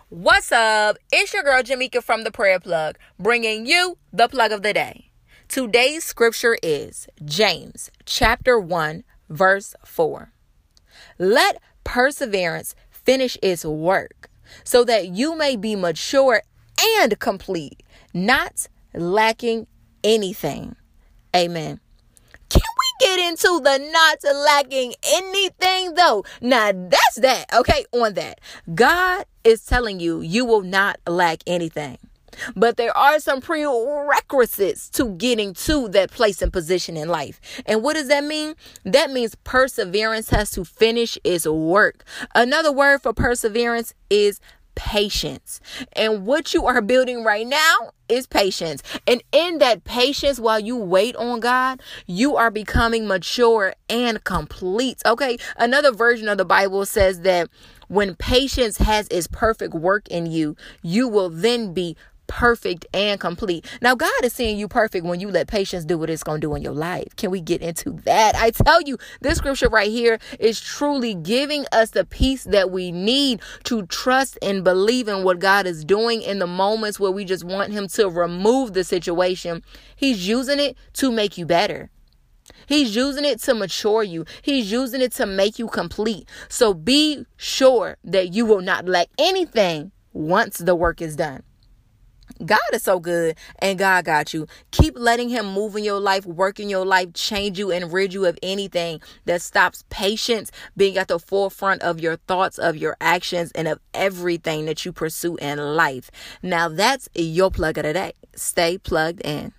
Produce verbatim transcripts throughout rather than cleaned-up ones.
What's up? It's your girl Jamaica from the Prayer Plug, bringing you the plug of the day. Today's scripture is James chapter one, verse four. Let perseverance finish its work so that you may be mature and complete, not lacking anything. Amen. Can we get into the not lacking anything though? Now that's that, okay, on that. God is telling you you will not lack anything. But there are some prerequisites to getting to that place and position in life. And what does that mean? That means perseverance has to finish its work. Another word for perseverance is patience. And what you are building right now is patience. And in that patience, while you wait on God, you are becoming mature and complete. Okay. Another version of the Bible says that when patience has its perfect work in you, you will then be perfect and complete. Now, God is seeing you perfect when you let patience do what it's going to do in your life. Can we get into that? I tell you, this scripture right here is truly giving us the peace that we need to trust and believe in what God is doing in the moments where we just want him to remove the situation. He's using it to make you better. He's using it to mature you. He's using it to make you complete. So be sure that you will not lack anything once the work is done. God is so good and God got you. Keep letting him move in your life, work in your life, change you and rid you of anything that stops patience being at the forefront of your thoughts, of your actions, and of everything that you pursue in life. Now that's your plug of the day. Stay plugged in.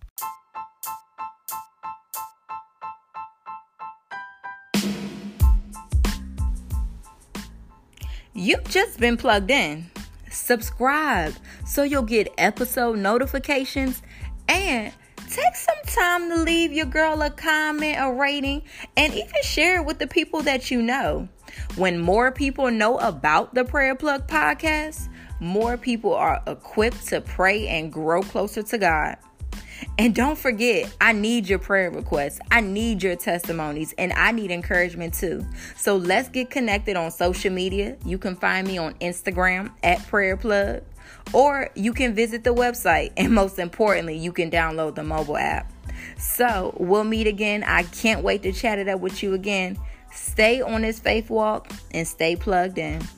You've just been plugged in. Subscribe so you'll get episode notifications, and take some time to leave your girl a comment, a rating, and even share it with the people that you know. When more people know about the Prayer Plug podcast, more people are equipped to pray and grow closer to God. And don't forget, I need your prayer requests. I need your testimonies, and I need encouragement too. So let's get connected on social media. You can find me on Instagram at Prayer Plug, or you can visit the website. And most importantly, you can download the mobile app. So we'll meet again. I can't wait to chat it up with you again. Stay on this faith walk and stay plugged in.